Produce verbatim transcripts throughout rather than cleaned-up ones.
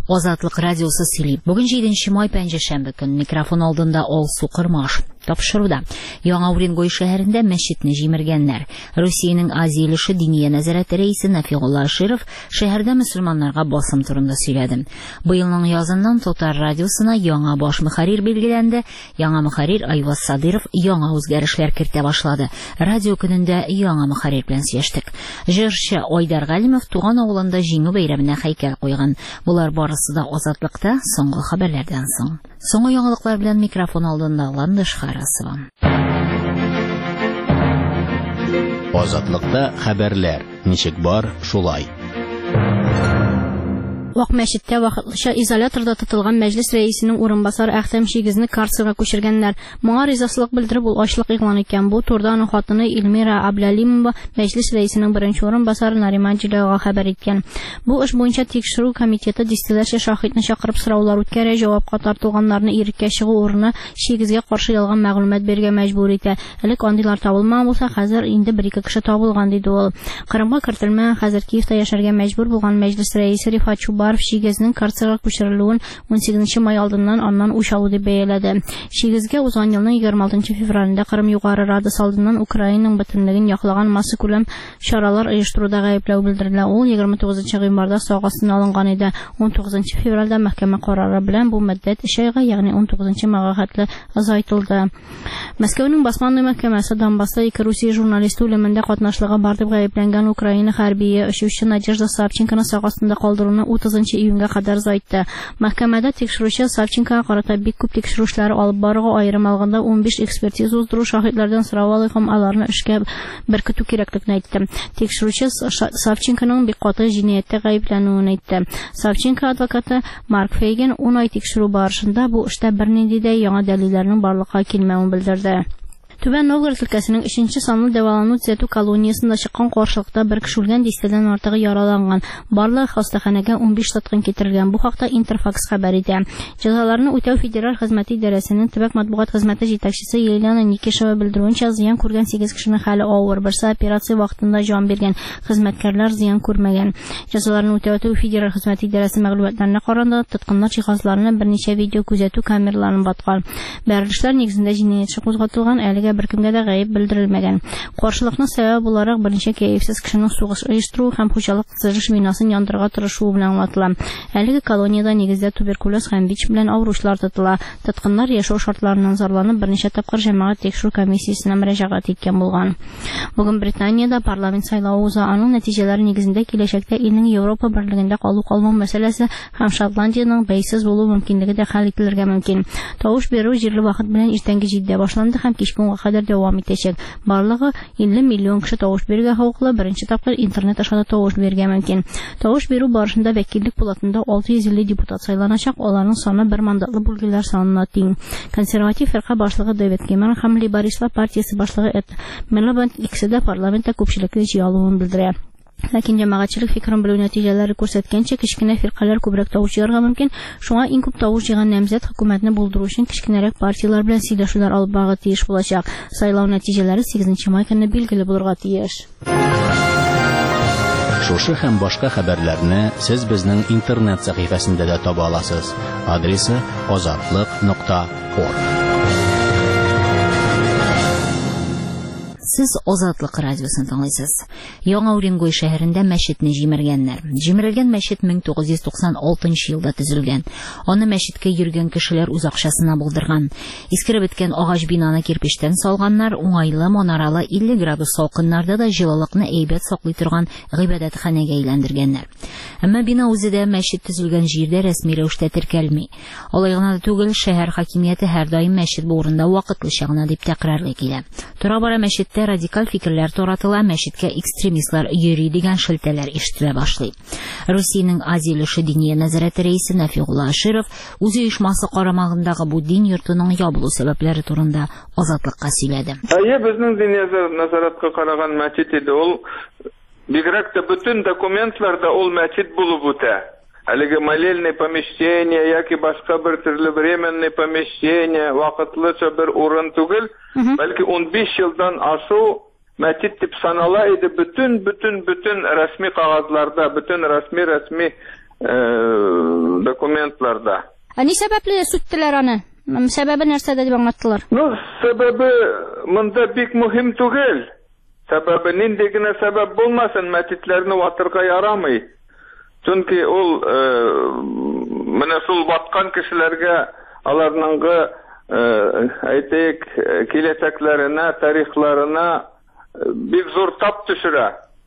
Азатлык радиосы сөйли. Бүген җиденче май пәнҗешәмбе көн микрофон алдында Алсу Кырмаш. Тапшыруда. Яңа Уренгой шәһәрендә мәчетне җимергәннәр. Русиянең Азиялеше Диния нәзарәте рәисе Нафигулла Аширов шәһәрдә мөселманнарга басым турында сөйләде. Быелның языннан Татар радиосына яңа баш мөхәррир билгеләнде. Яңа мөхәррир Айваз Садыров яңа үзгәрешләр кертә башлады. Радио көнендә яңа мөхәррир белән сөйләштек. Җырчы Айдар Галимов туган авылында җиңү бәйрәменә һәйкәл куйган. Булар барысы да Азатлыкта соңгы хәбәрләрдән соң. Соңгы яңалыклар белән микрофон алдында Ландыш Харасова. Азатлыкта хәбәрләр. Ничек бар, шулай. Вак мәчеттә вакытлыча изоляторда тотылган мәҗлес рәисенең урынбасары Әхтәм Шигезне карцерга күчергәннәр. Моңа ризасылык белдереп ул ачлык игълан иткән. Бу турыда аның хатыны Илмира Аблалимова мәҗлес рәисенең беренче урынбасары Нариман Җиләгә хәбәр иткән. Бу эш буенча тикшерү комитеты дистәләрчә шаһитны чакырып сораулар үткәрә, җавапка тартылганнарны иреккә чыгу урыны Шигезгә каршы ялган мәгълүмат бирергә мәҗбүр итә. Элек андыйлар табылмаган булса, хәзер инде бер-ике кеше табылган диде ул. Кырымга кертелмәгән, хәзер Киевта яшәргә мәҗбүр булган мәҗлес рәисе Рифат Чубаров Шигезнең карцерга күчерелүен он сигезенче май алдыннан аннан үч алу дип бәяләде. Шигезгә узган елның егерме алтынчы февралендә Кырым Югары Радасы алдыннан Украинаның бөтенлеген яклаган масса күләм чаралар оештыруда гаепләү белдерелә. Ул егерме тугызынчы гыйнварда сагасына алынган иде. он тугызынчы февральдә мәхкәмә карары белән бу мөддәт өч айга, ягъни он тугызынчы майга хәтле озайтылды. Мәскәүнең Басманный мәхкәмәсе Донбасста ике Русия журналисты үлемендә катнашлыгы бар дип гаепләнгән Украина хәрбие очучы Надежда Савченконы сагасында калдыруны утызынчы июньгә кадәр озайтты. Мәхкәмәдә тикшерүче Савченкога карата бик күп тикшерүчләр алып баруга, аерым алганда он биш экспертиза уздыру, шаһитлардан сорау алу һәм аларны эшкә беркетү кирәклекне әйтте. Тикшерүче Савченконың бик каты җинаятьтә гаепләнүен әйтте. Савченко адвокаты Марк Фейген он ай тикшерү барышында бу эштә бернинди дә яңа дәлилләрнең барлыкка килмәвен белдерде. Түбән Новгород өлкәсенең өченче санлы дәвалану төзәтү колониясендә чыккан каршылыкта бер кеше үлгән, дистәдән артыгы яраланган. Барлыгы хастаханәгә он биш тоткын китерелгән. Бу хакта Интерфакс хәбәр итә. Җәзаларны үтәү федераль хезмәте идарәсенең төбәк матбугат хезмәте җитәкчесе Елена Никишева белдерүенчә, зыян күргән сигез кешенең хәле авыр. Берсе операция вакытында җан биргән, хезмәткәрләр зыян күрмәгән. Җәзаларны үтәү федераль хезмәте идарәсе мәгълүматларына караганда, тоткыннар җиһазларны берничә видео күзәтү камераларын баткан. Бәрелешләр нигезендә җинаять эше кузгатылган, әлегә беркемгә дә гаеп белдерелмәгән. Каршылыкның сәбәбе буларак берничә кәефсез кешенең сугыш оештыру һәм хуҗалык төзелеш бинасын яндырырга тырышуы белән аңлатыла. Әлеге колониядә нигездә туберкулез һәм ВИЧ белән авыручылар тотыла. Тоткыннар яшәү шартларыннан зарланып берничә тапкыр җәмәгать тикшерү комиссиясенә мөрәҗәгать иткән булган. Бүген Британиядә парламент сайлавы уза, аның нәтиҗәләре нигезендә киләчәктә илнең Европа берлегендә калу-калмау мәсьәләсе һәм Шотландиянең бәйсез булу мөмкинлеге дә хәл ителергә мөмкин. Тавыш бирү җирле вакыт белән иртәнге җидедә башланды һәм кичке унга кадәр дәвам итәчәк. Барлыгы илле миллион кеше тавыш бирергә хокуклы, беренче тапкыр интернет аша тавыш бирергә мөмкин. Тавыш бирү барышында вәкиллек пулатында алты йөз илле депутат сайланачак, аларның саны бер мандатлы бүлгеләр санына тиң. Консерватив фирка башлыгы Дэвид Кэмерон һәм Лейбористлар партиясе башлыгы Эд Милибанд икесе дә парламентта күпчелекне җыя алуын белдерә. Ләкин җәмәгатьчелек фикерен белү нәтиҗәләре күрсәткәнчә, кечкенә фиркалар күбрәк тавыш җыярга мөмкин. Шуңа иң күп тавыш җыйган намзәт хөкүмәтне булдыру өчен кечкенәрәк партиялар белән сөйләшүләр алып барырга тиеш булачак. Сайлау нәтиҗәләре сигезенче май көнне билгеле булырга тиеш. Шушы һәм башка хәбәрләрне сез безнең интернет сәхифәсендә дә таба аласыз. Адресы азатлык нокта орг. Сез Азатлык радиосын тыңлыйсыз. Яңа Уренгой шәһәрендә мәчетне җимергәннәр. Җимерелгән мәчет мең тугыз йөз туксан алтынчы елда төзелгән. Аны мәчеткә йөргән кешеләр үз акчасына булдырган. Искереп беткән агач бинаны кирпечтән салганнар, уңайлы манаралы илле градус салкыннарда да җылылыкны әйбәт саклый торган гыйбадәтханәгә әйләндергәннәр. Әмма бина үзе дә мәчет төзелгән җирдә рәсми рәвештә теркәлми. Алай гына да түгел, шәһәр хакимияте һәрдаим мәчет бу урында вакытлыча гына дип тәкърарлый килә. Тора-бара мәчеттә радикаль фикерләр таратыла, мәчеткә экстремистлар йөри дигән шелтәләр ишетелә башлый. Русиянең Азиялеше Диния нәзарәте рәисе Нафигулла Аширов үзе оешмасы карамагындагы бу дин йортының ябылу сәбәпләре турында Азатлыкка сөйләде. Әйе, безнең диния назаратка караган мәчет иде. Ул бигрәк тә бөтен документларда ул мәчет булып үтә. Әлеге молельное помещение, яки башка бер төрле временное помещение, вакытлыча бер урын түгел, бәлки он биш елдан ашу мәчет дип санала иде. Бүтән бүтән бүтән рәсми кагазларда, бүтән рәсми рәсми документларда. Ни сәбәпле сүттеләр аны? Сәбәбе нәрсәдә дип аңлаттылар? Ну, сәбәбе монда бик мөһим түгел. Сәбәбе нинди генә сәбәп булмасын, мәчетләрне ватырга ярамый. Чөнки ул менә шул ваткан кешеләргә аларның әйтик киләчәкләренә, тарихларына бик зур тап төшерә.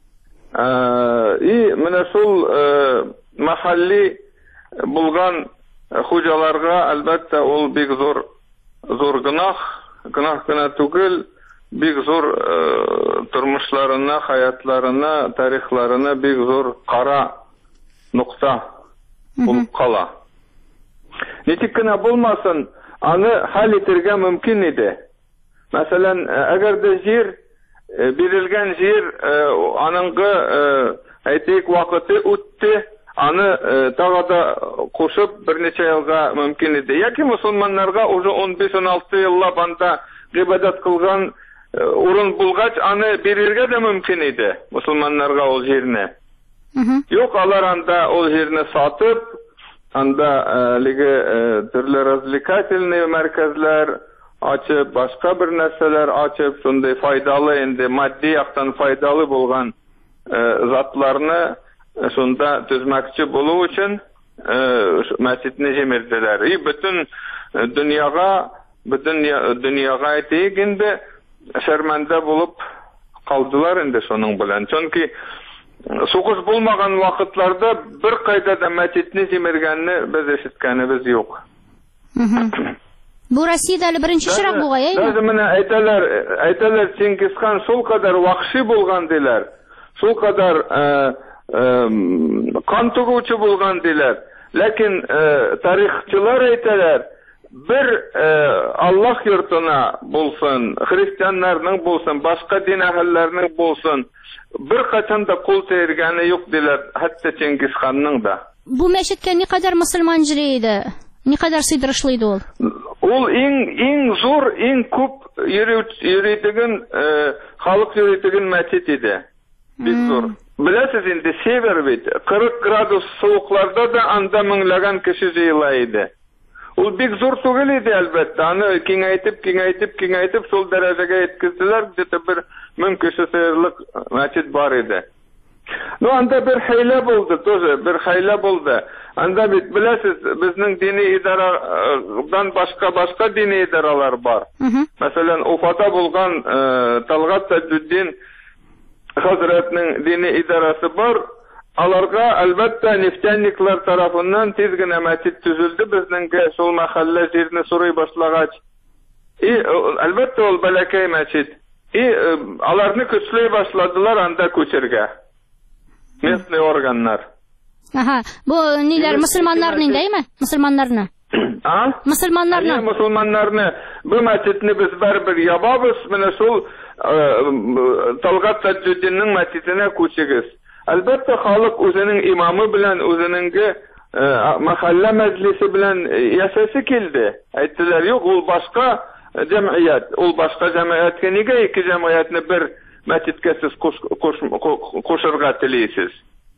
И менә шул мәхәлли булган хуҗаларга әлбәттә ул бик зур зур гынах, гынах кына түгел, бик зур тормышларына, хаятларына, тарихларына бик зур кара нукта булып кала. Ничек кенә булмасын, аны хәл итәргә мөмкин иде. Мәсәлән, әгәр дә җир бирелгән җир, аныңгы әйтик вакыты үтте, аны тагы да кушып берничә елга мөмкин иде. Яки мусулманнарга уже он биш он алты еллап анда гыйбадат кылган урын булгач, аны бирергә дә мөмкин иде мусулманнарга ул җирне. Юк, алар анда ул җирне сатып, анда лиге төрле развлекательный мәркәзләр ачып, башка бер нәрсәләр ачып, шундый файдалы, инде матди яктан файдалы булган затларны шунда төзмәкче булу өчен мәчетне җимерделәр. И бөтен дөньяга, бөтен дөньяга әйтик инде шәрмәндә булып калдылар инде шуның белән. Чөнки сугыш булмаган вакытларда бер кайда да мәчетне җимергәнне без ишеткәнебез юк. Бу Россиядә әле беренче чирак бугай, әйме? Даже менә әйтәләр, әйтәләр Чингисхан шул кадәр вахши булган диләр. Шул кадәр кан түгүче булган диләр. Ләкин тарихчылар әйтәләр, бер Аллаһ йортына булсын, христианнарның булсын, башка дин әһелләренең булсын, бер качан да кул тергәне юк диләр, хәтта Чингисханның да. Бу мәчеткә никадәр мөселман җире иде? Никадәр сыйдырышлы иде ул? Ул иң иң зур, иң күп йөритеген, халык йөритеген мәчет иде. Бик зур. Беләсез инде, север бит, кырык градус суыкларда да анда меңләгән кеше җыела иде. Ул бик зур түгел иде, әлбәттә. Аны киңәйтеп, киңәйтеп, киңәйтеп шул дәрәҗәгә yetkizделәр, где-то бер мең кеше сыерлык мәчет бар иде. Ну, анда бер хәйлә булды, тоже бер хәйлә булды. Анда бит беләсез, безнең дини идарадан башка башка дини идаралар бар. Мәсәлән, Уфада булган Талгат Таҗуддин хәзрәтнең дини идарасы бар. Аларга әлбәттә нефтяниклар тарафыннан тиз генә мәчет төзелде, безнең шул мәхәллә җирне сорый башлагач. И әлбәттә ул бәләкәй мәчет. И аларны көчләй башладылар анда күчергә. Местный органнар. Аха, бу ниләр мөселманнарны индеме? Мөселманнарны. А? Мөселманнарны. Мөселманнарны бу мәчетне без барбер ябабыз, менә шул Талгат Таҗуддинның мәчетенә күчегез. Әлбәттә халык үзенең имамы белән, үзенең мәхәллә мәҗлесе белән яшәсе килде. Әйттеләр, юк, ул башка җәмгыять, ул башка җәмгыятькә нигә ике җәмгыятьне бер мәчеткә сез кушырга телисез?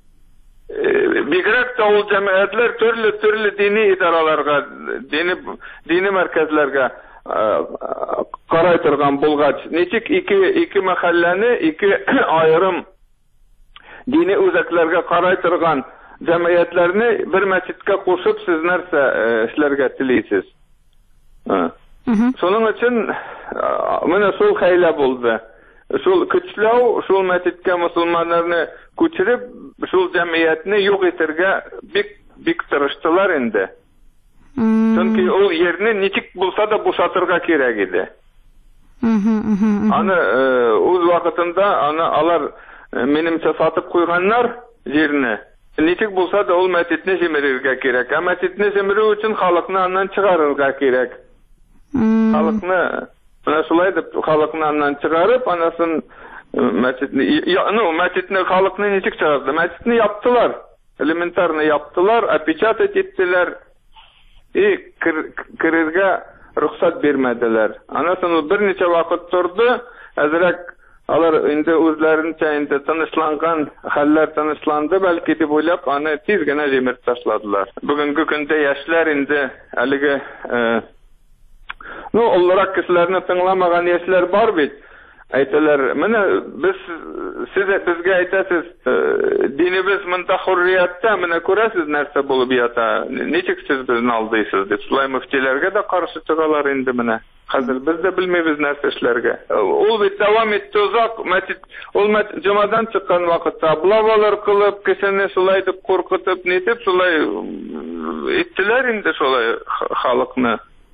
Бигрәк тә ул җәмгыятьләр төрле-төрле дини идараларга, дини дини мәркәзләргә карай торган булгач, ничек ике ике мәхәлләне, ике аерым dini үзәкләргә карай торган җәмгыятьләрне бер мәчеткә кушып сез нәрсә эшләргә телисез? Шуның өчен менә шул хәйлә булды. Шул көчләү, шул мәчеткә мөселманнарны күчереп, шул җәмгыятьне юк итәргә бик бик тырыштылар инде. Чөнки ул yerне ничек булса да бушатырга кирәк иде. Аны үз вакытында аны алар минемчә сатып куйганнар җирне. Ничек булса да ул мәчетне җимерергә кирәк. Ә мәчетне җимерү өчен халыкны аннан чыгарырга кирәк. Халыкны, менә шулай дип халыкны аннан чыгарып, анасын мәчетне, ну, мәчетне халыкны ничек чыгарды? Мәчетне яптылар. Элементарно яптылар, опечатать иттеләр. И керергә рөхсәт бирмәделәр. Анасын берничә вакыт торды, әзрәк алар инде үзләренчә инде тынычланган, хәлләр тынычланды бәлки дип уйлап, аны тиз генә җимереп ташладылар. Бүгенге көндә яшьләр инде әлеге ну, олларак кешеләрне тыңламаган яшьләр бар бит. Әйтәләр, менә без сез безгә әйтәсез, динебез монда хурриятта, менә күрәсез нәрсә булып ята. Ничек сез безне алдыйсыз дип, шулай мөфтиләргә дә каршы чыгалар инде менә. Хәзер без дә белмибез нәрсә эшләргә. Ул бит дәвам итте узак, мәчет, ул җомадан чыккан вакытта облавалар кылып, кешене шулай дип куркытып, нитеп шулай иттеләр инде шулай халыкны.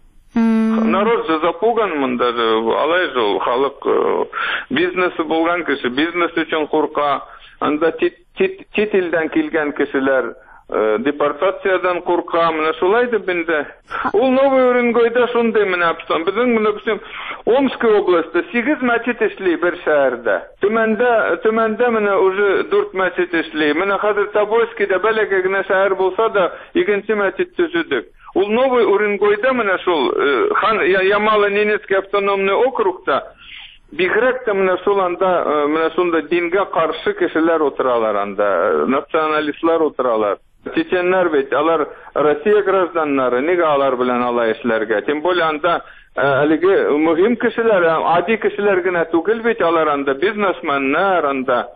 Народ же запуган монда же, алай же халык бизнесы булган кеше, бизнес өчен курка, анда чит илдән килгән кешеләр депортациядан курка, менә шулай дип инде. Ул Новый Уренгойда шундый менә апсан. Безнең менә бисем Омская областьта сигез мәчет эшли бер шәһәрдә. Төмәндә, төмәндә менә уже дүрт мәчет эшли. Менә хәзер Тобольскида бәләкәй генә шәһәр булса да, икенче мәчет төзүдек. Ул Новый Уренгойда менә шул хан Ямало-Ненецкий автономный округта бигрәк тә менә шул анда менә шунда дингә каршы кешеләр утыралар анда, националистлар утыралар. Чеченнәр бит, алар Россия гражданнары, нигә алар белән алай эшләргә? Тем более анда әлеге мөһим кешеләр, ади кешеләр генә түгел бит, алар анда бизнесменнар, анда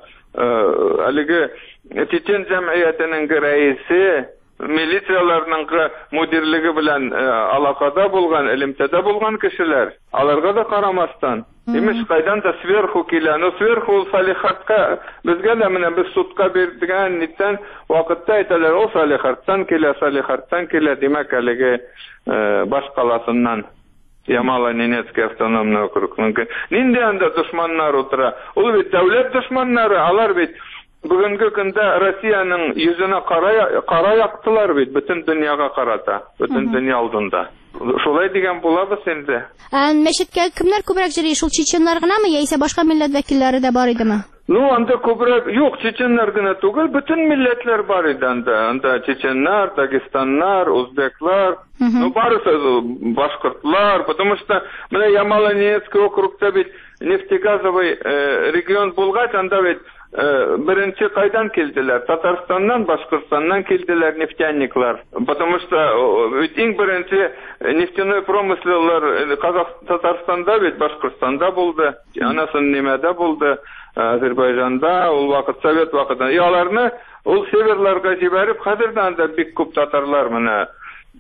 әлеге чечен җәмгыятенең рәисе, милицияларның мөдирлеге белән алакада булган, элемтәдә булган кешеләр, аларга да карамастан, имеш кайдан да сверху килә. Ну сверху салихатка безгә дә менә без судка бирдегән нитән вакытта әйтәләр, ул салихаттан килә, салихаттан килә, димәк әлеге баш каласыннан. Ямало-Ненецкий автономный округның. Нинди анда дошманнар утыра? Ул бит дәүләт дошманнары, алар бит бүгенге көндә Россиянең йөзенә кара яктылар бит, бөтен дөньяга карата, бөтен дөнья алдында. Шулай дигән булабыз инде. Мәчеткә кемнәр күбрәк йөри? Шул чеченнар гынамы, яисә башка милләт вәкилләре дә бар идеме? Ну, анда күбрәк, юк, чеченнар гына түгел, бөтен милләтләр бар иде анда. Анда чеченнар, дагестаннар, узбеклар, ну барысы башкортлар, потому что менә Ямало-Ненецкий округта бит нефтегазовый регион булгач, анда бит беренче кайдан килделәр? Татарстаннан, Башкортстаннан килделәр нефтяниклар. Потому что бит иң беренче нефтяной промысллар Татарстанда бит, Башкортстанда булды, анасын нимәдә булды, Азербайҗанда, ул вакыт совет вакытында. И аларны ул северларга җибәреп, хәзердән да бик күп татарлар менә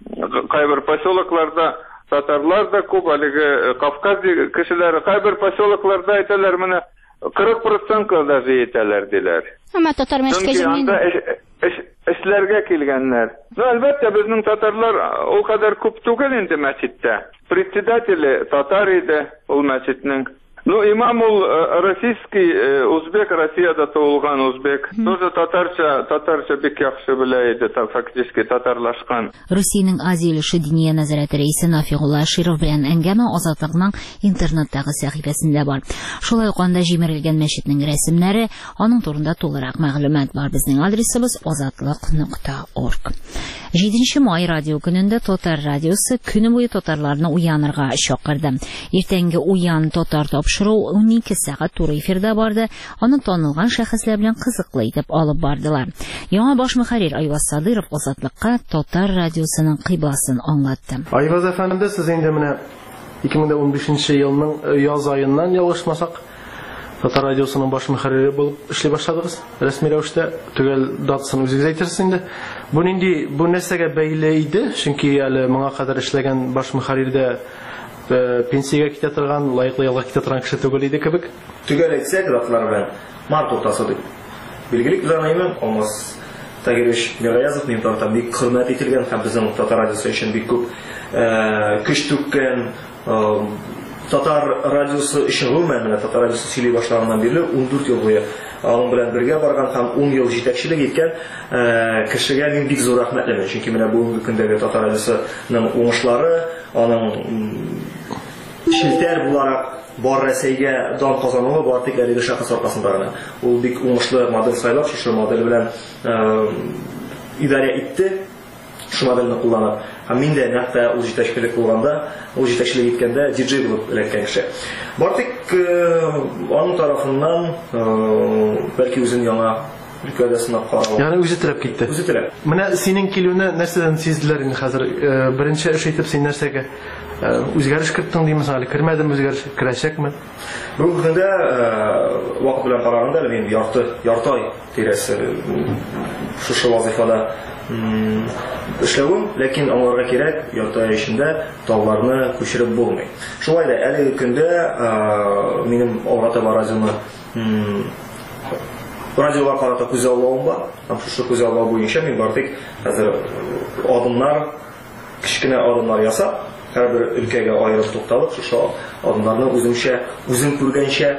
кайбер поселокларда татарлар да күп, әлеге Кавказ кешеләре кайбер поселокларда әйтәләр менә кырык процентка да җитәләр диләр. Һәм татар мәчеткә җибәргән. Эшләргә килгәннәр. Ну, әлбәттә, безнең татарлар ул кадәр күп түгел инде мәчеттә. Председателе татар иде ул мәчетнең. Ну, имам ул российский, узбек, Россияда туылган узбек. Тоже татарча, татарча бик яхшы белә иде, фактически татарлашкан. Русиянең Азия өлеше диния нәзарәте рәисе Нафигулла Широв белән әңгәмә Азатлыкның интернеттагы сәхифәсендә бар. Шулай ук анда җимерелгән мәчетнең рәсемнәре, аның турында тулырак мәгълүмат бар. Безнең адресыбыз азатлык нокта орг. җиденче май радио көнендә Татар радиосы көне буе татарларны уянырга чакырды. Иртәнге уян татар тапшыру унике сәгать туры эфирда барды. Аны танылган шәхесләр белән кызыклы итеп алып бардылар. Яңа баш мөхәррир Айваз Садыров Азатлыкка Татар радиосының кыйбласын аңлатты. Айваз әфәнде, сез инде менә ике мең унбишенче елның яз аеннан ялгышмасак Татар радиосының баш мөхәррире булып эшли башладыгыз. Рәсми рәвештә түгел датасын үзегез әйтерсез инде. Бу нинди, бу нәрсәгә бәйле иде? Чөнки әле моңа кадәр эшләгән баш мөхәррирдә пенсиягә китә торган, лаеклы ялга китә торган кеше түгел иде кебек. Түгел әйтсәк, затлар белән март уртасы дип. Билгелек занаймын, Алмаз Тагирович Мигаязов минем тарта бик хөрмәт ителгән һәм безнең Татар радиосы өчен бик күп көч түккән. Татар радиосы өчен гомумән менә Татар радиосы сөйли башлаганнан бирле ундүрт ел буе аның белән бергә барган һәм ун ел җитәкчелек иткән кешегә мин бик зур рәхмәтләмен. Чөнки менә бүгенге көндәге Татар радиосының уңышлары, аның шелтәр буларак бар Рәсәйгә дан казануы бар тик әлеге шәхес аркасында гына. Ул бик уңышлы модель сайлап, шушы модель белән идарә итте. шу модельне кулланып. Һәм мин дә нәкъ ул җитәкчелек булганда, ул җитәкчелек иткәндә диджей булып эләккән кеше. Бартык аның тарафыннан бәлки үзен яңа өлкәдәсенә карау. Ягъни үзе теләп китте. Үзе теләп. Менә синең килүне нәрсәдән сиздиләр инде хәзер? Беренче эш итеп син нәрсәгә үзгәреш кертте димме, әле кермәдем, үзгәреш керәчәкме? Бүгенге көндә вакыт белән караганда мин ярты ярты ай тирәсе шушы вазифада эшләвем, ләкин аңларга кирәк, ярты ай эчендә тауларны күчереп булмый. Шулай да әлеге көндә минем Алга Таба радионы радиога карата күз алуым бар. Һәм шушы күз алу буенча мин бартык хәзер адымнар, кичкенә адымнар ясап, һәрбер өлкәгә аерып тукталып, шушы адымнарны үземчә, үзем күргәнчә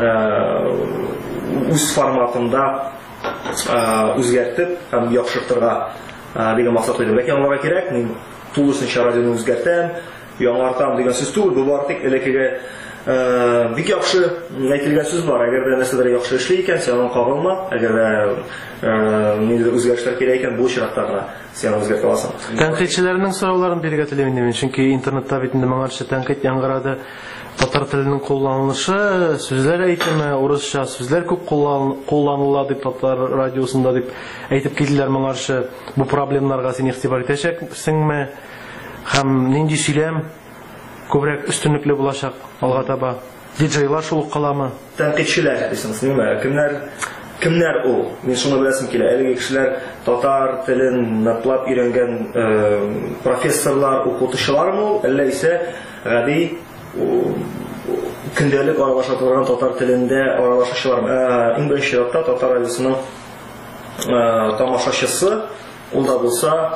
үз форматында үзгәртеп һәм яхшыртырга дигән максат куйдым. Ләкин аңларга кирәк, мин тулысынча радионы үзгәртәм, яңартам дигән сүз түгел, бу бартык элеккегә бик яхшы әйтелгән сүз бар. Әгәр дә нәрсәдер яхшы эшли икән, син аны кагылма. Әгәр дә ниндидер үзгәрешләр кирәк икән, бу чираттарны син үзгәртә аласың. Тәнкыйтьчеләрнең сорауларын бирергә телим инде мин, чөнки интернетта бит инде моңарча тәнкыйть яңгырады. Татар теленең кулланылышы, сүзләр әйтеме, урысча сүзләр күп кулланыла дип татар радиосында дип әйтеп килделәр моңарча. Бу проблемаларга син игътибар итәчәксеңме? Һәм нинди сөйләм күбрәк өстенлекле булачак Алга Таба? Диджейлар шул каламы? Тәнкыйтьчеләр дисеңез, ниме? Кемнәр кемнәр ул? Мин шуны беләсем килә. Әлеге кешеләр татар телен ныклап өйрәнгән профессорлар, укытучылармы, әллә исә гади көндәлек аралашатылган татар телендә аралашучылармы? Иң беренче чиратта татар радиосының тамашачысы, ул да булса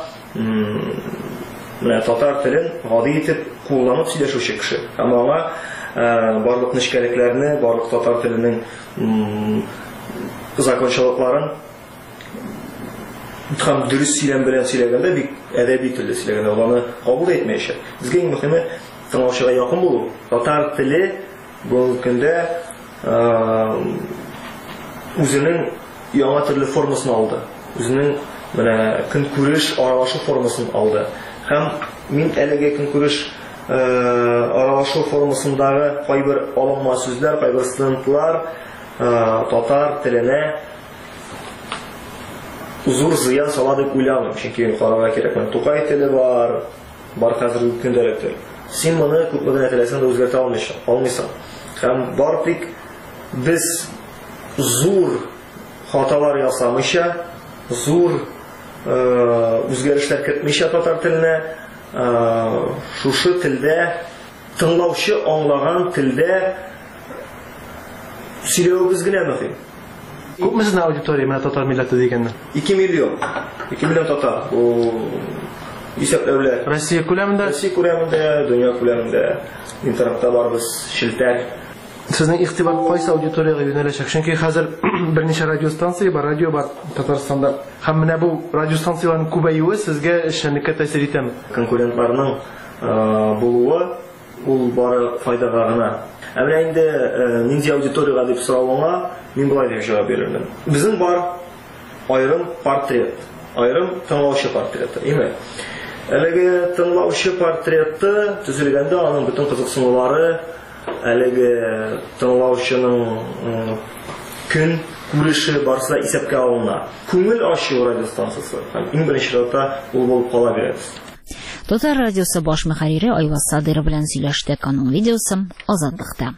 татар телен гади итеп кулланып сөйләшүче кеше. Һәм аңа барлык нечкәлекләрне, барлык татар теленең закончалыкларын һәм дөрес сөйләм белән сөйләгәндә бик әдәби телдә сөйләгәндә ул аны кабул итмәячәк. Безгә иң мөһиме тыңлаучыга якын булу. Татар теле бу көндә үзенең яңа төрле формасын алды. Үзенең менә көнкүреш аралашу формасын алды. Һәм мин әлеге көнкүреш аралашу формасындагы кайбер алынма сүзләр, кайбер стендлар татар теленә зур зыян сала дип уйламыйм. Чөнки карарга кирәк. Тукай теле бар, бар хәзерге көндәлек тел. Син моны күп мәгънә теләсәң дә үзгәртә алмыйсың. Һәм бартык без зур хаталар ясамыйча, зур үзгәрешләр кертмичә татар теленә, шушы телдә тыңлаучы аңлаган телдә сөйләүебез генә мөһим. Күпме сезнең аудитория менә татар милләте дигәнне? ике миллион. ике миллион татар. Бу исәпләүләр. Россия күләмендә, Россия күләмендә, дөнья күләмендә интернетта барбыз, шелтәр. Сезнең игътибар кайсы аудиторияга юнәләчәк? Чөнки хәзер берничә радиостанция бар, радио бар Татарстанда. Һәм менә бу радиостанцияләрнең күбәюе сезгә эшчәнлеккә тәэсир итәме? Конкурентларның булуы ул бары файдага гына. Ә менә инде нинди аудиторияга дип сорауыңа мин болай дип җавап бирермен. Безнең бар аерым портрет, аерым тыңлаучы портреты, име? Әлеге тыңлаучы портреты төзелгәндә аның бөтен кызыксынулары әлеге тыңлаучының көн күреше барса исәпкә алына. Күңел ачу радиостанциясе. Иң беренче чиратта ул булып кала бирәбез. Татар радиосы баш мөхәррире Айваз Садыров белән сөйләштек. Аның видеосы Азатлыкта.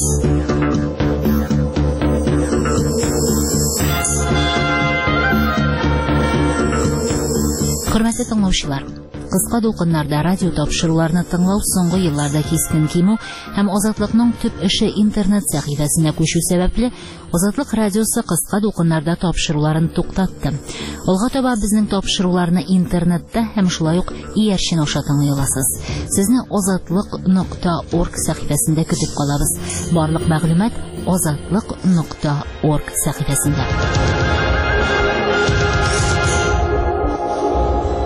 Хөрмәтле тыңлаучылар, кыска дулкыннарда радио тапшыруларны тыңлау соңгы елларда кискен кимү һәм Азатлыкның төп эше интернет сәхифәсенә күчү сәбәпле Азатлык радиосы кыска дулкыннарда тапшыруларын туктатты. Алга таба безнең тапшыруларны интернетта һәм шулай ук иярчен аша тыңлый аласыз. Сезне азатлык нокта орг сәхифәсендә көтеп калабыз. Барлык мәгълүмат азатлык нокта орг сәхифәсендә.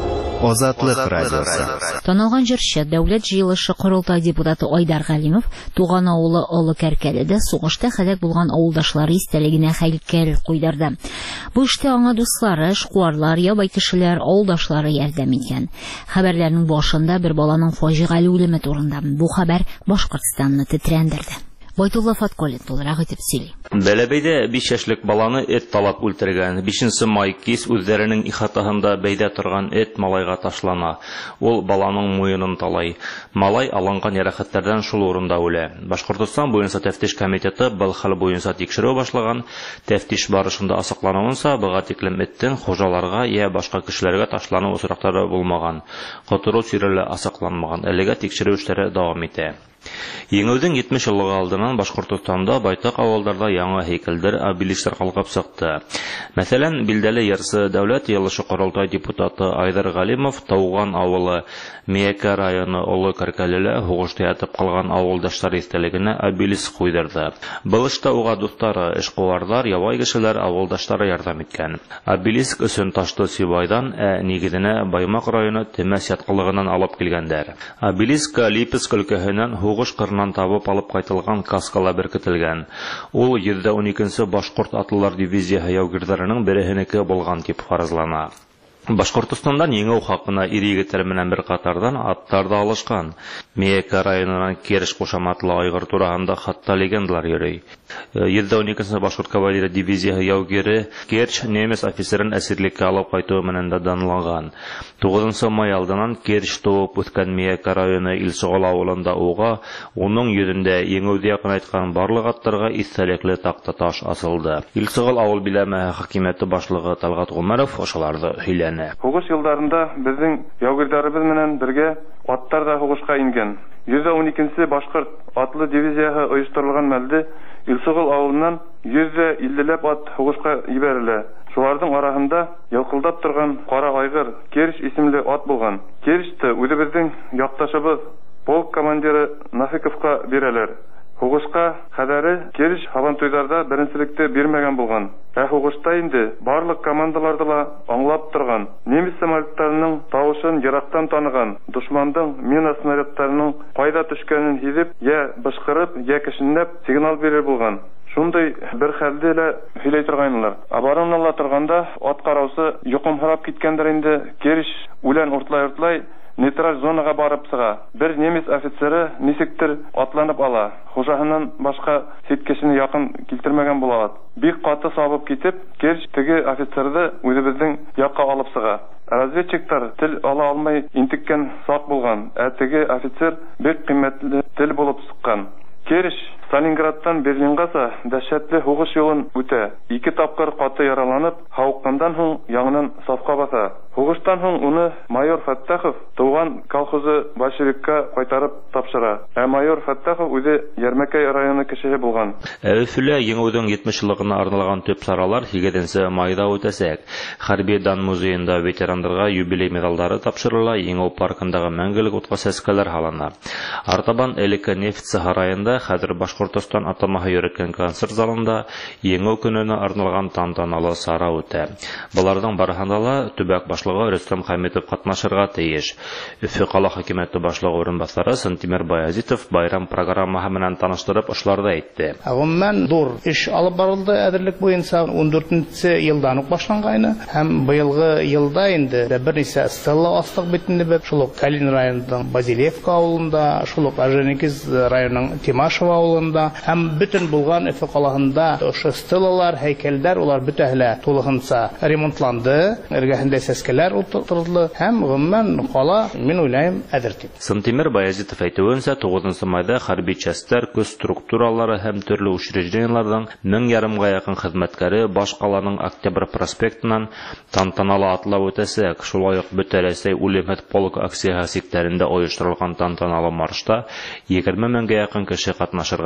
Азатлык радиосы. Танылган җырчы, дәүләт җыелышы Корылтай депутаты Айдар Галимов туган авылы Олы Кәркәледә сугышта һәлак булган авылдашлары истәлегенә хәйлкәр куйдырды. Бу эштә аңа дуслары, эшкуарлар, ябай кешеләр, авылдашлары ярдәм иткән. Хәбәрләрнең башында бер баланың фаҗигале үлеме турында. Бу хәбәр Башкортстанны тетрәндерде. Байтулла Фатколин буларак итеп сөйли. Бәләбәйдә биш яшьлек баланы эт талап үлтергән. бишенче май кис үзләренең ихатаһында бәйдә торган эт малайга ташлана. Ул баланың муенын талай. Малай алынган ярәхәтләрдән шул урында үлә. Башкортстан буенча тәфтиш комитеты был хәл буенча тикшерү башлаган. Тәфтиш барышында асыклануынса, буга тиклем эттен хуҗаларга я башка кешеләргә ташлану очраклары булмаган. Котыру сиреле асыкланмаган. Әлегә тикшерү эшләре дәвам итә. Еңеүдең җитмеш еллыгы алдыннан Башкортстанда байтак авылларда яңа һәйкәлдер, обелисклар калкып чыкты. Мәсәлән, билдәле ярсы дәүләт йылышы Корылтай депутаты Айдар Галимов тауган авылы Миякә районы Олы Кәркәледә һугышта ятып калган авылдашлар истәлегенә обелиск куйдырды. Былышта уга дуслары, эшкуарлар, ябай кешеләр, авылдашлары ярдәм иткән. Обелиск өсөн ташты Сибайдан, ә нигезенә Баймак районы Темәс яткылыгыннан алып килгәннәр. Обелиск Липецк өлкәһеннән һугыш кырынан табып алып кайтылган каскала беркетелгән. Ул йөз уникенче башкорт атлылар дивизиясе яугирләренең беренеке булган дип фаразлана. Башкортстандан еңеү хакына ир-егетләр менән бер катардан аттар да алышкан. Миякә районынан Кереш кушаматлы айгыр турагында хатта легендалар йөри. йөз уникенче башкорт кавалерия дивизиясе яугире Керч немец офицерын әсирлеккә алып кайтуы менән дә данланган. тугызынчы май алдыннан Керч туып үткән Миякә районы Илсугал авылында уга уның йөзендә еңеүдә якын айткан барлык аттарга истәлекле такта таш асылды. Илсугал авыл биләме хакимияте башлыгы Талгат Гумаров ошаларды һөйләде. Хугыш елдарында безнең яугирләребез менән бергә аттар да хугышка ингән. йөз уникенче башкорт атлы дивизиясе оештырылган мәлдә Илсугал авылыннан йөз иллеләп ат хугышка ибәрелә. Шуларның арасында ялкылдап торган кара айгыр Керш исемле ат булган. Керште үзебезнең якташыбыз полк командиры Нафиковка бирәләр. Хугышка хәбәре Керш Һавантуйдарда беренчелекте бирмәгән булган. Ә хугышта инде барлык командаларда ла аңлап торган. Немец самолетларының тавышын ерактан таныган. Душмандың мина снарядтарының кайда төшкәнен сизеп, я бышкырып, я кешнәп сигнал бирер булган. Шундай бер хәлдә лә һөйләй торганнар. Абарыннала торганда ат караусы йокымһырап киткәндер инде. Керш үлән уртлай-уртлай нейтраль зонага барып сыга. Бер немец офицеры нисектер атланып ала. Хуҗаһыннан башка сеткесене якын килтермәгән була. Бик каты сабып китеп, Керш теге офицерды үзебезнең якка алып сыга. Разведчиктар тел ала алмай интеккән сак булган. Ә теге офицер бик кыйммәтле тел булып сыккан. Керш Сталинградтан Берлингаса дәһшәтле хугыш юлын үтә. Ике тапкыр каты яраланып, хавыккандан соң яңадан сафка баса. Хугыштан соң уны майор Фаттахов туган колхозы большевикка кайтарып тапшыра. Ә майор Фаттахов үзе Ярмәкәй районы кешесе булган. Әүфлә еңеүдең җитмеш еллыгына арналган төп саралар сигезенче майда үтәсәк. Хәрби дан музеенда ветераннарга юбилей медальләре тапшырыла, еңеү паркындагы мәңгелек утка сәскәләр һалына. Артабан элекке нефть сарайында хәзер Башкортстан атамаһы йөргән концерт залында еңеү көненә арналган тантаналы сара үтә. Буларның барыһында ла төбәк башлыгы Рөстәм Хәмитов катнашырга тиеш. Өфе кала хакимияте башлыгы урынбасары Сантимер Баязитов байрам программаһы менән таныштырып эшләрдә әйтте. Гомумән зур эш алып барылды әзерлек буенча он дүртенче елдан ук башланган. Һәм быелгы елда инде берничә стелла астык битендә бер шул ук Калин районының Базилевка авылында, шул ук Аженикиз районының Тимашева авылында һәм бөтен булган Өфе калаһында ошо стеллалар, һәйкәлләр улар бөтәһле тулыгынча ремонтланды. Эргәһендә сәскәләр утыртылды һәм гомумән кала, мин уйлыйм, әзер дип. Сантимер Баязитов әйтүенчә, тугызынчы майда хәрби частьләр, күз структуралары һәм төрле учрежденияләрнең мең ярымга якын хезмәткәре баш каланың Октябрь проспектыннан тантаналы атлап үтәсәк, шулай ук Бөтәләсәй үлемһез полк акциясе сектәрендә оештырылган тантаналы маршта егерме меңгә якын кеше катнашырга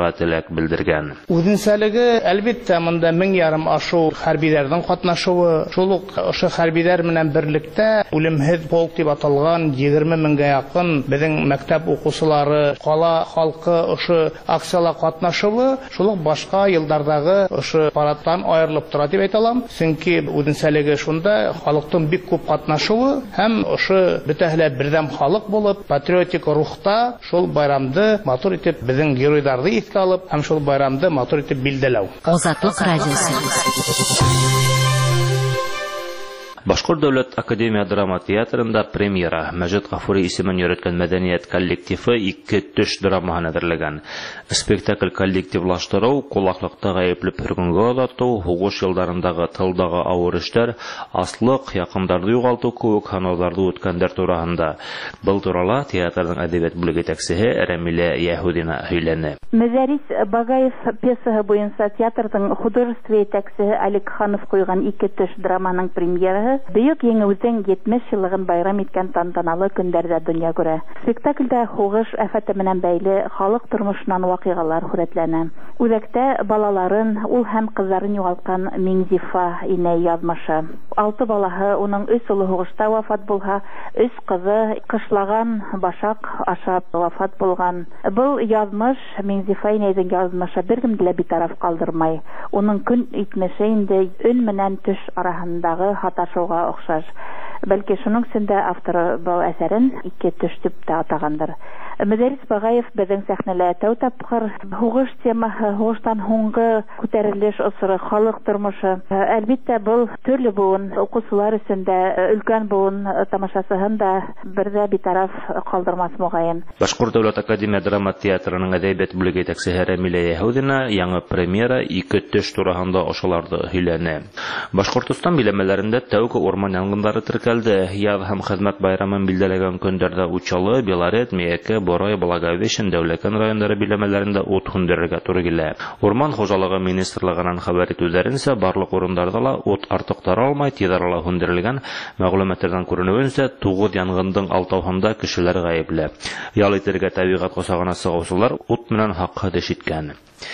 катнашырга теләк белдергән. Үзенчәлеге әлбәттә монда мең ярым ашу хәрбиләрнең катнашуы, шул ук ошо хәрбиләр белән берлектә үлемһез полк дип аталган егерме меңгә якын безнең мәктәп укучылары, кала халкы ошо акцияларга катнашуы, шул ук башка еллардагы ошо парадтан аерылып тора дип әйтә алам. Чөнки үзенчәлеге шунда халыктың бик күп катнашуы һәм ошо бөтәһләр бердәм халык булып, патриотик рухта шул байрамды матур итеп безнең геройларны искә алып, һәм шул байрамды матур итеп билдәләү. Азатлык радиосы. Башкорт дәүләт академия драма театрында премьера. Мәҗит Гафури исемен йөрткән мәдәният коллективы ике төш драмаһын әзерләгән. Спектакль коллективлаштыру, кулаклыкта гаепле пергөнгә озату, һугыш елларындагы тылдагы авыр эшләр, аслык, якындарды югалту кебек ханаларда үткәннәр турында. Был турыла театрның әдәбият бүлеге тәкъсиһе Рәмилә Яһудина һөйләне. Мәзәрис Багаев пьесаһы буенча театрның художество тәкъсиһе Алик Ханов куйган ике төш драманың премьерасы Бөек Еңеүзең җитмеш еллыгын байрам иткән тантаналы көндәрдә дөнья күрә. Спектакльдә хугыш афаты менән бәйле халык тормышынан вакыйгалар сурәтләнә. Үзәктә балаларын, ул һәм кызларын югалткан Миңзифа инәй язмышы. Алты балаһы, уның өч улы хугышта вафат булһа, өч кызы кышлаган башак ашап вафат булган. Был язмыш Миңзифа инәйнең язмышы беркемдә дә битараф калдырмай. Уның көн итмеше инде өн менән төш араһындагы хаташу охшаш. Бәлки шуның сендә авторы бу әсәрен ике төш дип тә атагандыр. Мәдәрис Багаев безнең сәхнәлә тәү тапкыр хугыш темаһы, хугыштан һуңгы күтәрелеш осыры, халык тормышы. Әлбәттә бу төрле буын укучылар өчен дә өлкән буын тамашасыһын да бердә битараф калдырмас мөгаен. Башкорт дәүләт академия драма театрының әдәбият бүлеге тәкъсиһе Рәмилә Яһудина яңа премьера ике төш турында ошоларды һөйләне. Башкортстан биләмәләрендә тәүге орман янгыннары теркәлде. Яз һәм хезмәт байрамын билдәләгән көндәрдә Учалы, Белорет, Миякә, Борай, Благовещен, Дәүләкән районнары биләмәләрендә ут һүндерергә туры килә. Урман хуҗалыгы министрлыгының хәбәр итүләренчә, барлык урыннарда ла ут артык таралмай, тиз арада һүндерелгән. Мәгълүматлардан күренүенчә, тугыз янгынның алтауһында кешеләр гаепле. Ял итәргә табигать косагына сыгучылар ут менән хакка дәш иткән.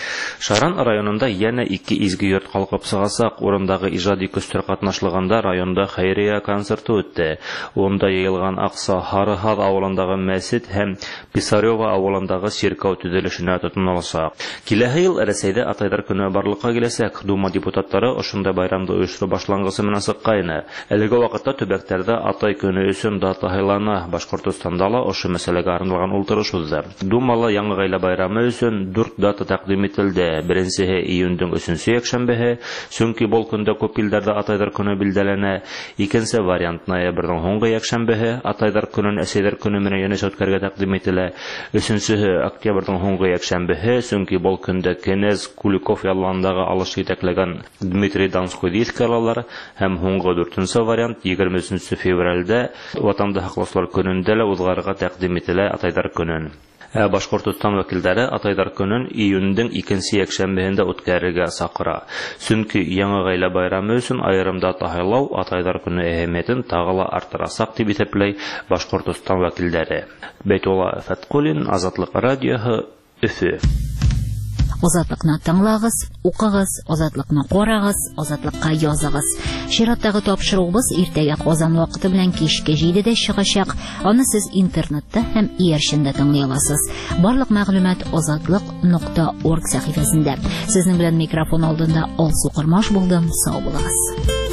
Шаран районында яна ике изге йорт калкып сыгасак, урындагы иҗади көстер катнашлыгында районда хәйрия концерты үтте. Онда йыелган Акса Харыхат авылындагы мәсҗид һәм Писарева авылындагы церковь төзелешенә тотынылачак. Киләһе ел Рәсәйдә Атайдар көне барлыкка киләсәк, Дума депутатлары ошонда байрамды оештыру башлангысы менән сыккайны. Әлеге вакытта төбәктәрдә Атай көне өчен дата һайлана. Башкортстанда ла ошо мәсьәләгә арналган ултырыш узды. Думала яңа гаилә байрамы өчен дүрт дата тәкъдим ителде. Беренчеһе июньнең өченче якшәмбеһе, чөнки бу көндә күп илдәрдә Атайдар көне билдәләнә. Икенче вариант ноябрьнең һуңгы якшәмбеһе, Атайдар көнен Әсәйдар көне менән янәш үткәргә тәкъдим ителә. Өченчеһе октябрьнең һуңгы якшәмбеһе, чөнки бу көндә Кенез Куликов ялландагы алыш җитәкләгән Дмитрий Донской дискалар һәм һуңгы дүртенче вариант егерме өченче февральдә Ватанда хаклашлар көнендә лә узгарга тәкъдим ителә Атайдар көнен. Башкортстан вәкилләре Атайдар көнен июньнең икенче якшәмбеһендә үткәрергә сакыра. Чөнки яңа гаилә байрамы өчен аерым дата һайлау Атайдар көне әһәмиятен тагы ла арттырасак дип исәпләй Башкортстан вәкилләре. Бәйтулла Фаткуллин, Азатлык радиоһы, Өфе. Азатлыкны тыңлагыз, укыгыз, азатлыкны карагыз, азатлыкка языгыз. Чираттагы тапшыруыбыз иртәгә Казан вакыты белән кичке җидедә чыгачак. Аны сез интернетта һәм иярчендә тыңлый аласыз. Барлык мәгълүмат азатлык нокта орг сәхифәсендә. Сезнең белән микрофон алдында Алсу Кырмаш булдым. Сау булыгыз.